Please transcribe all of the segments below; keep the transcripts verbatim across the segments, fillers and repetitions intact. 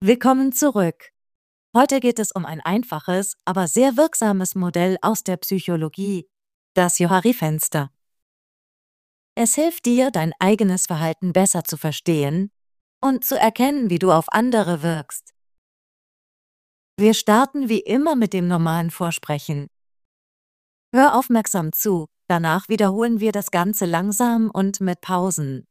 Willkommen zurück. Heute geht es um ein einfaches, aber sehr wirksames Modell aus der Psychologie, das Johari-Fenster. Es hilft dir, dein eigenes Verhalten besser zu verstehen und zu erkennen, wie du auf andere wirkst. Wir starten wie immer mit dem normalen Vorsprechen. Hör aufmerksam zu, danach wiederholen wir das Ganze langsam und mit Pausen.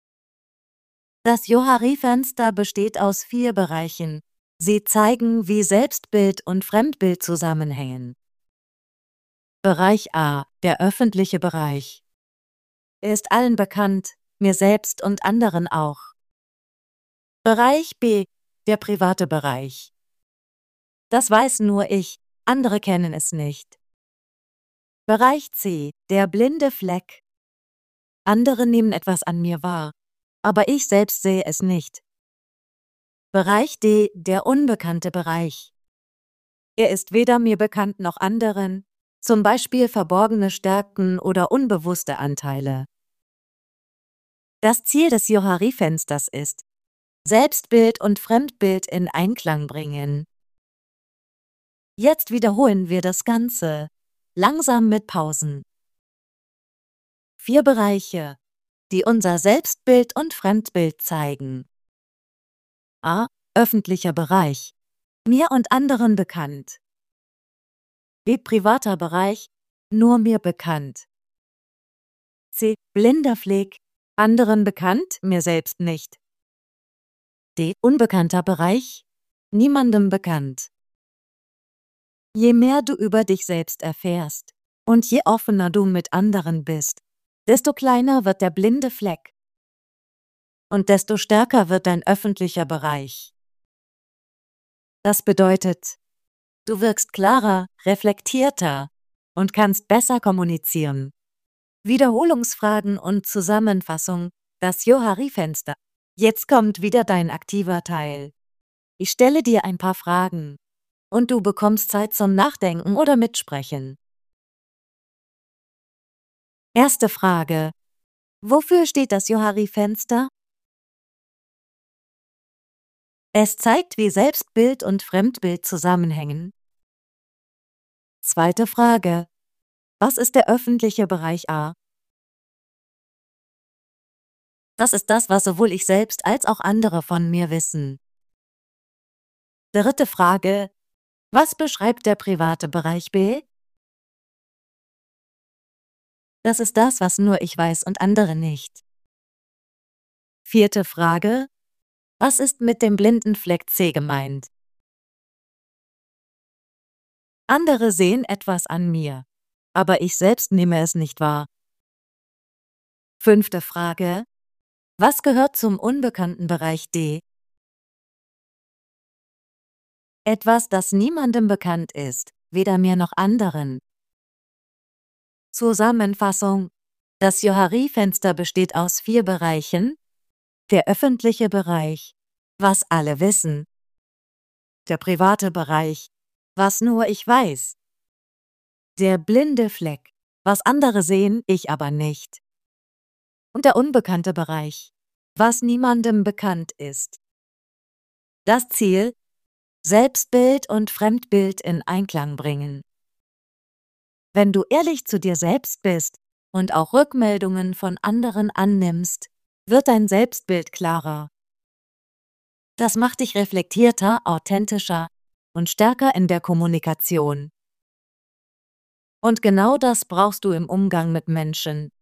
Das Johari-Fenster besteht aus vier Bereichen. Sie zeigen, wie Selbstbild und Fremdbild zusammenhängen. Bereich A, der öffentliche Bereich. Er ist allen bekannt, mir selbst und anderen auch. Bereich B, der private Bereich. Das weiß nur ich, andere kennen es nicht. Bereich C, der blinde Fleck. Andere nehmen etwas an mir wahr, aber ich selbst sehe es nicht. Bereich D, der unbekannte Bereich. Er ist weder mir bekannt noch anderen, zum Beispiel verborgene Stärken oder unbewusste Anteile. Das Ziel des Johari-Fensters ist, Selbstbild und Fremdbild in Einklang bringen. Jetzt wiederholen wir das Ganze, langsam mit Pausen. Vier Bereiche, die unser Selbstbild und Fremdbild zeigen. A. Öffentlicher Bereich. Mir und anderen bekannt. B. Privater Bereich. Nur mir bekannt. C. Blinder Fleck. Anderen bekannt, mir selbst nicht. D. Unbekannter Bereich. Niemandem bekannt. Je mehr du über dich selbst erfährst und je offener du mit anderen bist, desto kleiner wird der blinde Fleck und desto stärker wird dein öffentlicher Bereich. Das bedeutet, du wirkst klarer, reflektierter und kannst besser kommunizieren. Wiederholungsfragen und Zusammenfassung, das Johari-Fenster. Jetzt kommt wieder dein aktiver Teil. Ich stelle dir ein paar Fragen und du bekommst Zeit zum Nachdenken oder Mitsprechen. Erste Frage. Wofür steht das Johari-Fenster? Es zeigt, wie Selbstbild und Fremdbild zusammenhängen. Zweite Frage. Was ist der öffentliche Bereich A? Das ist das, was sowohl ich selbst als auch andere von mir wissen. Dritte Frage. Was beschreibt der private Bereich B? Das ist das, was nur ich weiß und andere nicht. Vierte Frage. Was ist mit dem blinden Fleck C gemeint? Andere sehen etwas an mir, aber ich selbst nehme es nicht wahr. Fünfte Frage. Was gehört zum unbekannten Bereich D? Etwas, das niemandem bekannt ist, weder mir noch anderen. Zusammenfassung. Das Johari-Fenster besteht aus vier Bereichen. Der öffentliche Bereich, was alle wissen. Der private Bereich, was nur ich weiß. Der blinde Fleck, was andere sehen, ich aber nicht. Und der unbekannte Bereich, was niemandem bekannt ist. Das Ziel: Selbstbild und Fremdbild in Einklang bringen. Wenn du ehrlich zu dir selbst bist und auch Rückmeldungen von anderen annimmst, wird dein Selbstbild klarer. Das macht dich reflektierter, authentischer und stärker in der Kommunikation. Und genau das brauchst du im Umgang mit Menschen.